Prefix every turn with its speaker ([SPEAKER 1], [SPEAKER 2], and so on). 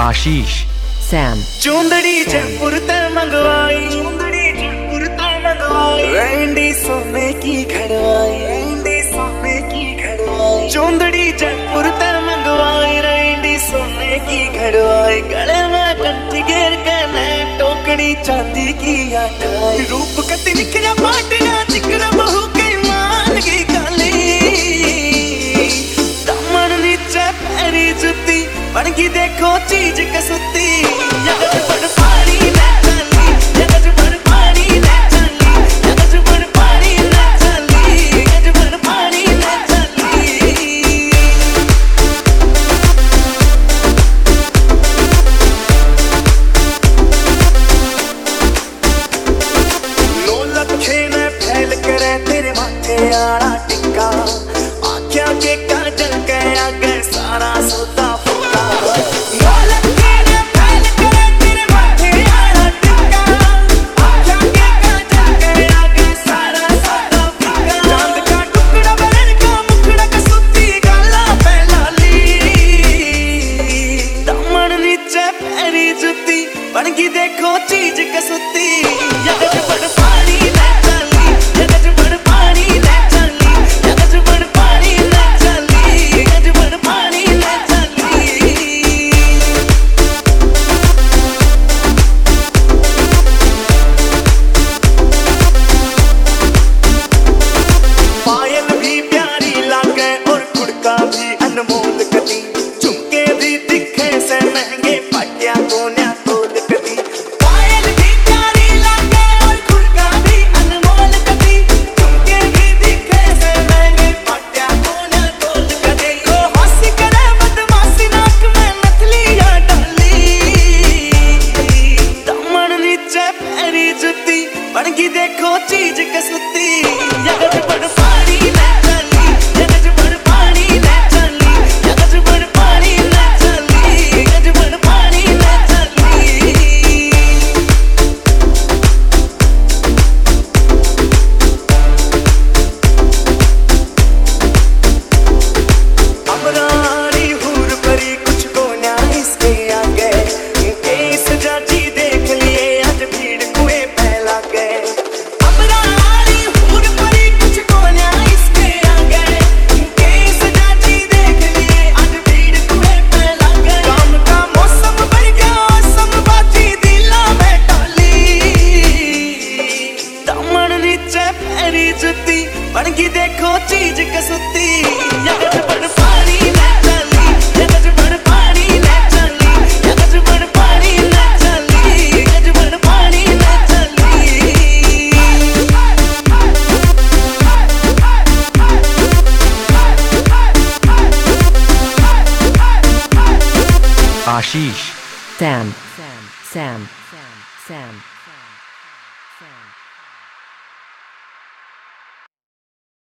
[SPEAKER 1] आशीष, Sam.
[SPEAKER 2] चुंदड़ी जयपुर ते मंगवाई, चुंदड़ी जयपुर ते मंगवाई, रैंडी सोने की घड़वाई, रैंडी सोने की घड़वाई। चुंदड़ी जयपुर ते मंगवाई, रैंडी सोने की घड़वाई। गले में कंठी घेर के ने टोकड़ी चांदी की आटाई। रूप कति निखरा पाटिया चिकरा बहू के मान की काली। दामन नीचे पैरी जुती बनगी देखो चीज कसुती। तेरे माथे आड़ा टिक्का आख्या के काजल के आगे सारा सोता फूका। तेरे माथे आड़ा टिक्का आख्या के काजल के आगे सारा सोता फूका। चांद का टुकड़ा बरन का मुखड़ा कसुती गाला पहला ली। दामन नीचे पैरी जुती बनगी देखो चीज कसुती। अनमोल कदी झुमके भी दिखे से महंगे पाटिया कोन्या तोल कदी। पायल भी प्यारी लागे और खुड़का भी अनमोल कदी झुमके भी दिखे से महंगे पाटिया कोन्या तोल कदी। को हंसी करे बदमाशी नाक में नथलियां डाली। दामन नीचे पैरी जुती बनगी देखो चीज कसुती। बनगी देखो चीज कसुती।
[SPEAKER 1] Ashish, Sam, Sam, Sam, Sam.